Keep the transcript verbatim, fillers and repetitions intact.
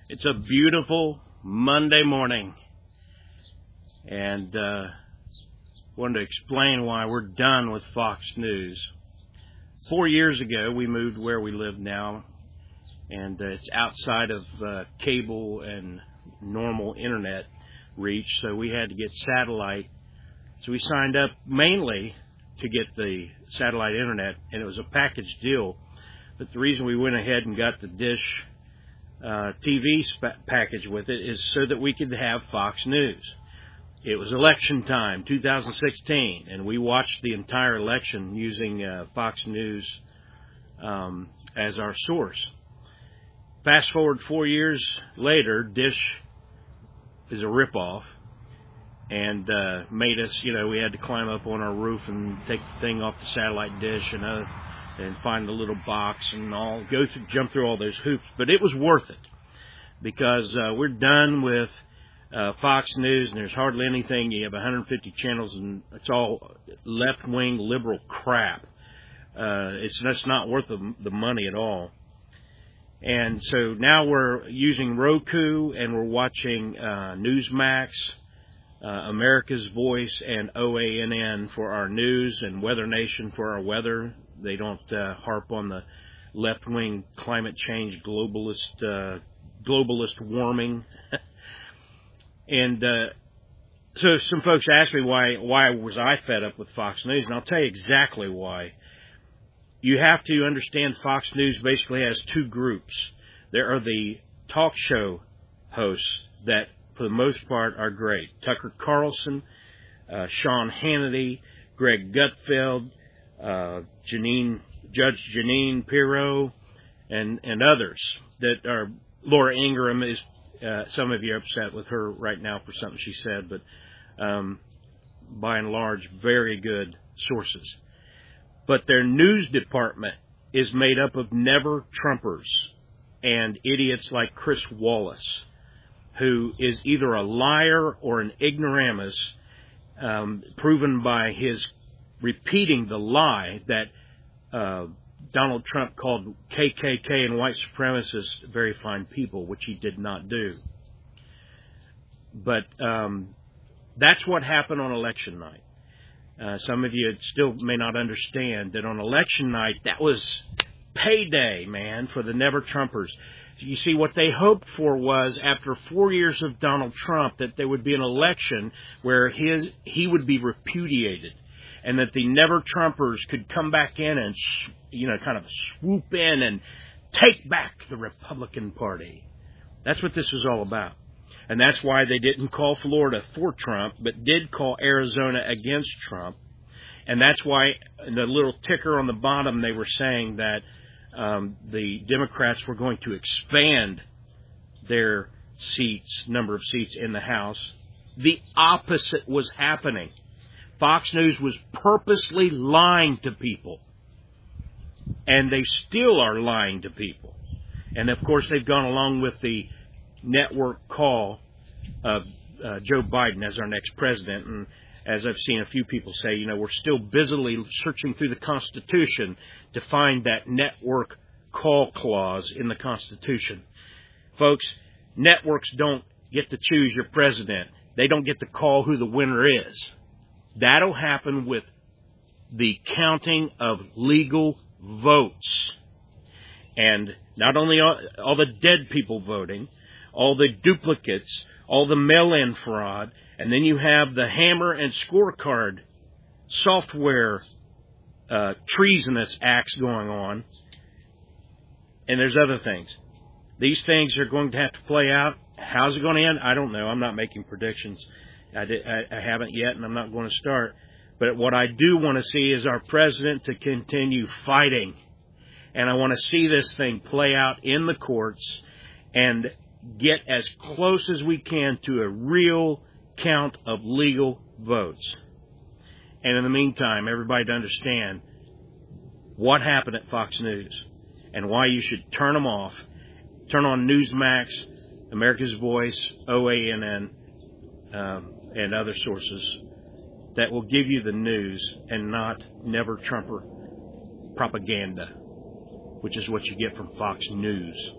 It's a beautiful Monday morning, and uh, wanted to explain why we're done with Fox News. Four years ago, we moved where we live now, and uh, it's outside of uh, cable and normal internet reach, so we had to get satellite. So we signed up mainly to get the satellite internet, and it was a package deal. But the reason we went ahead and got the Dish uh, T V sp- package with it is so that we could have Fox News. It was election time, two thousand sixteen, and we watched the entire election using uh, Fox News um, as our source. Fast forward four years later, Dish is a ripoff, and uh, made us, you know, we had to climb up on our roof and take the thing off the satellite dish and uh, and find the little box and all, go through, jump through all those hoops. But it was worth it because uh, we're done with uh, Fox News, and there's hardly anything. You have one hundred fifty channels, and it's all left-wing liberal crap. Uh, it's that's not worth the, the money at all. And so now we're using Roku, and we're watching uh, Newsmax, uh, America's Voice, and O A N N for our news, and Weather Nation for our weather. They don't uh, harp on the left-wing climate change, globalist, uh, globalist warming. and uh, so some folks asked me why why was I fed up with Fox News, and I'll tell you exactly why. You have to understand Fox News basically has two groups. There are the talk show hosts that, for the most part, are great. Tucker Carlson, uh, Sean Hannity, Greg Gutfeld, uh, Janine, Judge Janine Pirro, and, and others that are. Laura Ingraham is, uh, some of you are upset with her right now for something she said, but um, by and large, very good sources. But their news department is made up of never-Trumpers and idiots like Chris Wallace, who is either a liar or an ignoramus, um, proven by his repeating the lie that uh, Donald Trump called K K K and white supremacists very fine people, which he did not do. But um, that's what happened on election night. Uh, some of you still may not understand that on election night, that was payday, man, for the never-Trumpers. You see, what they hoped for was, after four years of Donald Trump, that there would be an election where his he would be repudiated, and that the never-Trumpers could come back in and, you know, kind of swoop in and take back the Republican Party. That's what this was all about. And that's why they didn't call Florida for Trump, but did call Arizona against Trump. And that's why in the little ticker on the bottom, they were saying that um, the Democrats were going to expand their seats, number of seats in the House. The opposite was happening. Fox News was purposely lying to people. And they still are lying to people. And, of course, they've gone along with the network call of uh, Joe Biden as our next president. And as I've seen a few people say, you know, we're still busily searching through the Constitution to find that network call clause in the Constitution. Folks, networks don't get to choose your president. They don't get to call who the winner is. That'll happen with the counting of legal votes. And not only all, all the dead people voting, all the duplicates, all the mail-in fraud, and then you have the hammer and scorecard software uh, treasonous acts going on, and there's other things. These things are going to have to play out. How's it going to end? I don't know. I'm not making predictions. I, did, I, I haven't yet, and I'm not going to start. But what I do want to see is our president to continue fighting, and I want to see this thing play out in the courts and get as close as we can to a real count of legal votes. And in the meantime, everybody to understand what happened at Fox News and why you should turn them off. Turn on Newsmax, America's Voice, O A N N, um, and other sources that will give you the news and not never-Trumper propaganda, which is what you get from Fox News.